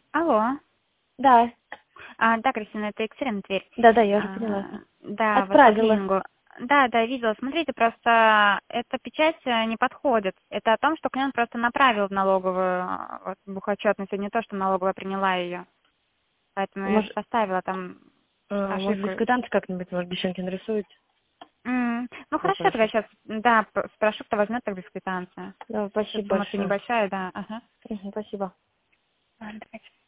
Алло. Да. Да, Кристина, это Екатерина Тверь. Да, я уже поняла. Да, вот по Отправила. клинингу. Да, видела. Смотрите, просто эта печать не подходит. Это о том, что клиент просто направил в налоговую вот, бухучетность, а не то, что налоговая приняла ее. Поэтому я поставила там Может ошибку. быть, квитанцию как-нибудь, может, девчонки нарисуете? Ну хорошо, тогда сейчас, спрошу, кто возьмет тогда с квитанции. Да, спасибо Сумма-то большое. небольшая, да. Ага. Спасибо. Ладно, давайте.